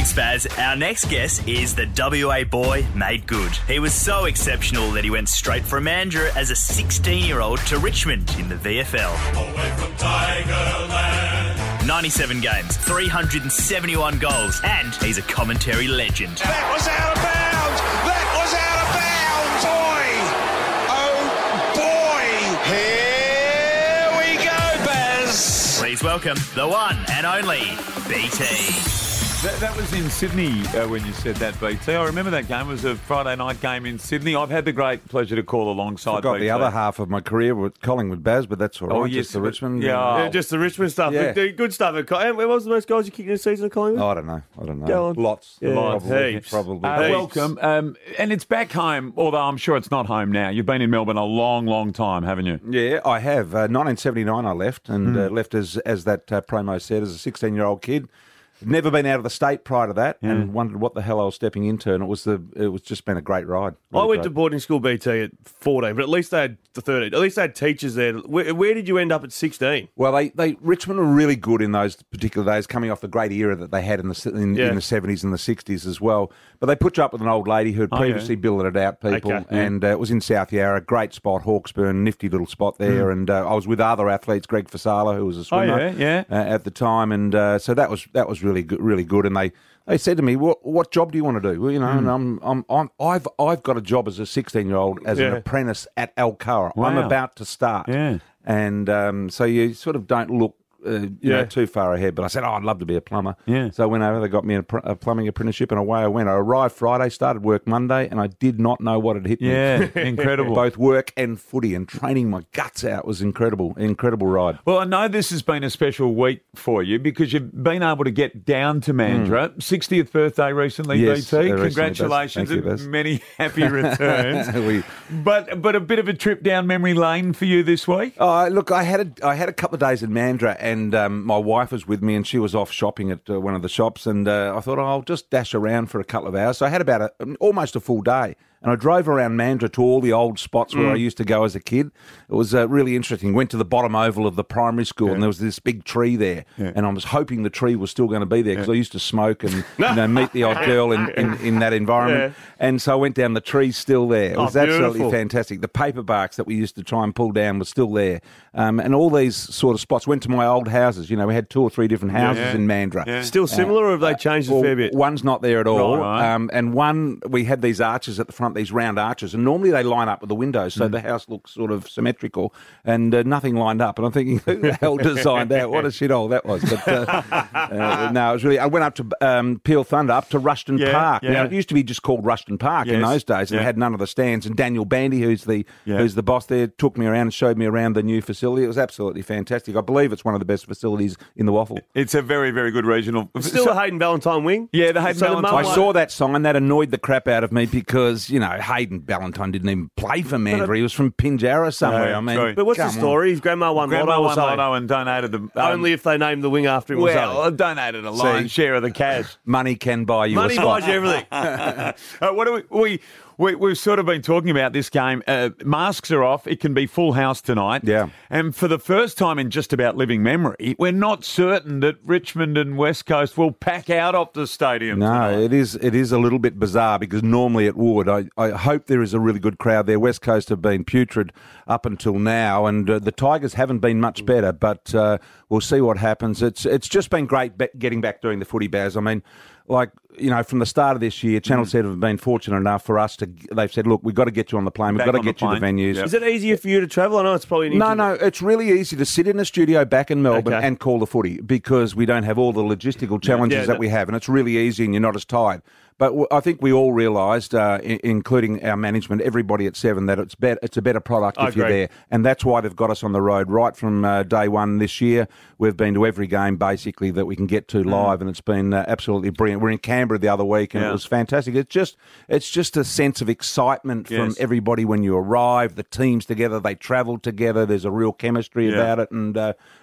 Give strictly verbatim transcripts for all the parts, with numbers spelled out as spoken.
Spaz, our next guest is the W A boy made good. He was so exceptional that he went straight from Mandurah as a sixteen-year-old to Richmond in the V F L. Away from Tigerland. ninety-seven games, three hundred seventy-one goals, and he's a commentary legend. That was out of bounds! That was out of bounds! Boy! Oh, boy! Here we go, Baz! Please welcome the one and only B T. That, that was in Sydney uh, when you said that, B T. I remember that game. It was a Friday night game in Sydney. I've had the great pleasure to call alongside I've got B T. the other half of my career with Collingwood Baz, but that's all right. Oh, yes, just the but- Richmond. yeah. uh, Oh. Yeah, just the Richmond stuff. Yeah. We do Good stuff at Collingwood. What was the most goals you kicked in a season at Collingwood? Oh, I don't know. I don't know. Go on. Lots. Yeah. Probably. Heaps. Probably. Uh, Heaps. welcome. Um, and it's back home, although I'm sure it's not home now. You've been in Melbourne a long, long time, haven't you? Yeah, I have. Uh, nineteen seventy-nine I left, and Hmm. uh, left as as that uh, promo said, as a sixteen-year-old kid. Never been out of the state prior to that, and wondered what the hell I was stepping into. And it was the it was just been a great ride. I Really went great. to boarding school B T at fourteen, but at least they had the thirteen. At least they had teachers there. Where, where did you end up at sixteen? Well, they, they Richmond were really good in those particular days, coming off the great era that they had in the in, Yeah. in the seventies and the sixties as well. But they put you up with an old lady who had Oh, previously yeah. billeted out people, Okay. and uh, it was in South Yarra, great spot, Hawkesburn, nifty little spot there. Mm. And uh, I was with other athletes, Greg Fasala, who was a Oh, swimmer yeah, yeah. Uh, at the time, and uh, so that was that was really good, really good. And they. They said to me, "What what job do you want to do?" Well, you know, Mm. and I'm I'm I'm I've I've got a job as a sixteen year old as an Yeah. apprentice at Alcoa. I'm Wow. about to start. Yeah. And um, so you sort of don't look uh, you Yeah. know, too far ahead. But I said, oh, I'd love to be a plumber. Yeah. So I went over, they got me a, pr- a plumbing apprenticeship, and away I went. I arrived Friday, started work Monday, and I did not know what had hit me. Yeah, incredible. Both work and footy, and training my guts out was incredible. Incredible ride. Well, I know this has been a special week for you because you've been able to get down to Mandurah. sixtieth birthday recently, Hmm. Yes, B uh, T. recently, Congratulations Baz. Thank you, and Baz. many happy returns. We- but but a bit of a trip down memory lane for you this week? Oh, look, I had a, I had a couple of days in Mandurah, and um, my wife was with me, and she was off shopping at uh, one of the shops, and uh, I thought, oh, I'll just dash around for a couple of hours. So I had about a, almost a full day, and I drove around Mandurah to all the old spots where I used to go as a kid. It was uh, really interesting. Went to the bottom oval of the primary school, and there was this big tree there, and I was hoping the tree was still going to be there because I used to smoke and you know, meet the odd girl in, in, in that environment. And so I went down, the tree's still there. It Oh, was absolutely beautiful. fantastic. The paper barks that we used to try and pull down was still there. Um, and all these sort of spots. Went to my old houses. You know, we had two or three different houses Yeah. in Mandurah. Yeah. Still similar, or have they changed a Well, fair bit? one's not there at all. Right. Um, and one, we had these arches at the front, these round arches, and normally they line up with the windows, Mm. so the house looks sort of symmetrical, and uh, nothing lined up. And I'm thinking, who the hell designed that? What a shithole that was. But uh, uh, no, it was really, I went up to um, Peel Thunder, up to Rushton Yeah, Park. yeah. Now, it used to be just called Rushton Park in Yes, those days, and yeah. it had none of the stands. And Daniel Bandy, who's the Yeah. who's the boss there, took me around and showed me around the new facility. It was absolutely fantastic. I believe it's one of the best facilities in the Waffle. It's a very, very good regional. Still So- the Hayden Valentine wing? Yeah, the Hayden So the Valentine. mum I like- saw that sign. That annoyed the crap out of me because, you know, Hayden Ballantyne didn't even play for Mandurah. He was from Pinjarra somewhere. Yeah, I mean, true. But what's the come on. story? His grandma won Grandma lotto or won something. lotto and donated the um, Only if they named the wing after him or well, I something. donated a lion's share of the cash. Money can buy you Money a spot. buys you everything. Uh, what do we, we, we, we've sort of been talking about this game. Uh, masks are off. It can be full house tonight. Yeah. And for the first time in just about living memory, we're not certain that Richmond and West Coast will pack out off the stadium No, tonight. it is it is a little bit bizarre because normally it would. I, I hope there is a really good crowd there. West Coast have been putrid up until now, and uh, the Tigers haven't been much better, but uh, we'll see what happens. It's it's just been great be- getting back doing the footy, Baz. I mean, like, you know, from the start of this year, Channel Mm. seven have been fortunate enough for us to, they've said, look, we've got to get you on the plane, we've Back got to on the get you to the plane. venues. Yep. Is it easier for you to travel? I know it's probably an No, easy- no, it's really easy to sit in a studio back in Melbourne Okay. and call the footy because we don't have all the logistical challenges Yeah, that that- we have, and it's really easy and you're not as tired. But w- I think we all realised, uh, I- including our management, everybody at Seven, that it's better. It's a better product I if you're agree. there, and that's why they've got us on the road right from uh, day one this year. We've been to every game basically that we can get to live, and it's been uh, absolutely brilliant. We're in Canberra the other week, and Yeah. it was fantastic. It's just, it's just a sense of excitement from Yes. everybody when you arrive. The teams together, they travel together. There's a real chemistry Yeah. about it, and uh,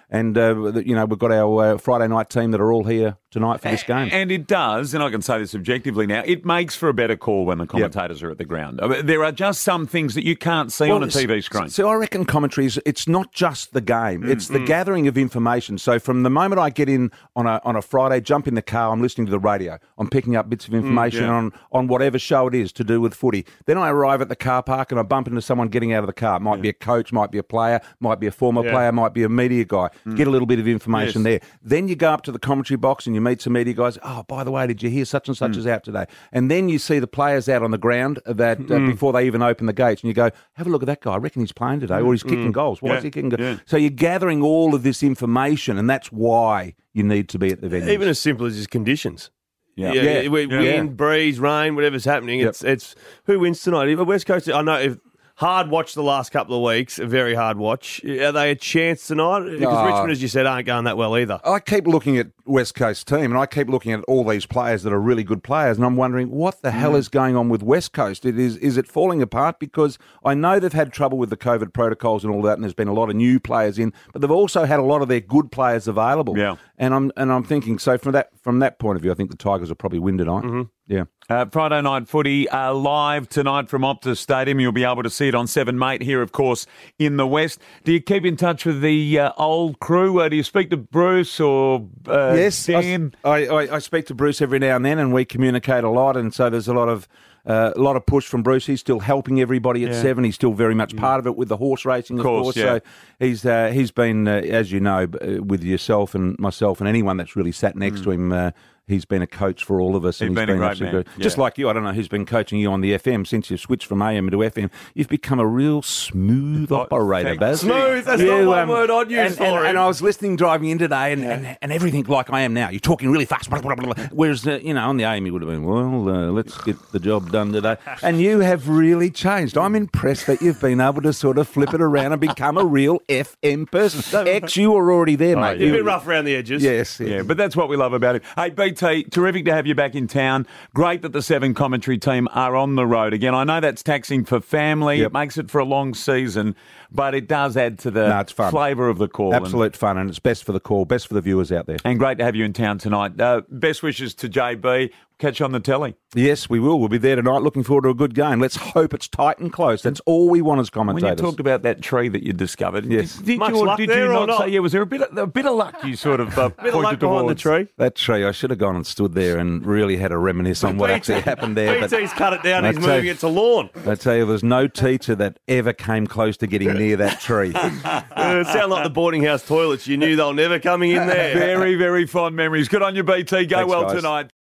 And, uh, you know, we've got our uh, Friday night team that are all here tonight for this game. And it does, and I can say this objectively now, it makes for a better call when the commentators yep. are at the ground. I mean, there are just some things that you can't see well, on a T V screen. So I reckon commentary is, it's not just the game, mm, it's the mm. gathering of information. So from the moment I get in on a on a Friday, jump in the car, I'm listening to the radio, I'm picking up bits of information mm, yeah. on, on whatever show it is to do with footy. Then I arrive at the car park and I bump into someone getting out of the car. It might yeah. be a coach, might be a player, might be a former yeah. player, might be a media guy. Mm. Get a little bit of information yes. there. Then you go up to the commentary box and you meet some media guys. Oh, by the way, did you hear such and such mm. is out today? And then you see the players out on the ground that uh, mm. before they even open the gates, and you go, have a look at that guy. I reckon he's playing today, or he's mm. kicking goals. Why yeah. is he kicking goals? Yeah. So you're gathering all of this information, and that's why you need to be at the venue. Even as simple as his conditions. Yeah, yeah, yeah. yeah. Wind, yeah. breeze, rain, whatever's happening. Yep. It's it's who wins tonight. West Coast. I know. If, Hard watch the last couple of weeks, a very hard watch. Are they a chance tonight? Because oh. Richmond, as you said, aren't going that well either. I keep looking at West Coast team and I keep looking at all these players that are really good players and I'm wondering what the mm. hell is going on with West Coast? It is is it falling apart? Because I know they've had trouble with the COVID protocols and all that and there's been a lot of new players in, but they've also had a lot of their good players available. Yeah. And I'm and I'm thinking, so from that from that point of view, I think the Tigers will probably win tonight. Mm-hmm. Yeah. Uh, Friday night footy uh, live tonight from Optus Stadium. You'll be able to see it on seven Mate here, of course, in the West. Do you keep in touch with the uh, old crew? Uh, do you speak to Bruce or uh, yes, Dan? I, I, I speak to Bruce every now and then, and we communicate a lot. And so there's a lot of uh, a lot of push from Bruce. He's still helping everybody at yeah. seven. He's still very much part of it with the horse racing, of, of course. course. Yeah. So he's uh, he's been, uh, as you know, uh, with yourself and myself and anyone that's really sat next mm. to him. Uh, He's been a coach for all of us. He's and he's been, been a great man. good. Yeah. Just like you, I don't know who's been coaching you on the F M since you've switched from A M to F M. You've become a real smooth oh, operator, Baz. Smooth, that's you, not one um, word I'd use and, for and, him. and I was listening driving in today and, yeah. and, and everything like I am now. You're talking really fast. Blah, blah, blah, blah. Whereas, uh, you know, on the A M you would have been, well, uh, let's get the job done today. And you have really changed. I'm impressed that you've been able to sort of flip it around and become a real F M person. X, you were already there, oh, mate. You've you, been rough around the edges. Yes. Yeah, but that's what we love about it. Hey, B T, terrific to have you back in town. Great that the Seven commentary team are on the road again. I know that's taxing for family. Yep. It makes it for a long season, but it does add to the no, it's fun. flavour of the call. Absolute and, fun, and it's best for the call, best for the viewers out there. And great to have you in town tonight. Uh, best wishes to J B. Catch you on the telly. Yes, we will. We'll be there tonight. Looking forward to a good game. Let's hope it's tight and close. That's all we want as commentators. When you talked about that tree that you discovered, yes. did, did Much you, luck did there you or not, not? say, yeah, was there a bit of, a bit of luck you sort of uh, bit of pointed luck towards? behind the tree? That tree, I should have gone and stood there and really had a reminisce on what actually happened there. B T's cut it down, I he's moving you, it to lawn. I tell you, there's no teacher that ever came close to getting near that tree. uh, it sounded like the boarding house toilets. You knew they were never coming in there. Very, very fond memories. Good on you, B T. Go Thanks, well guys. tonight.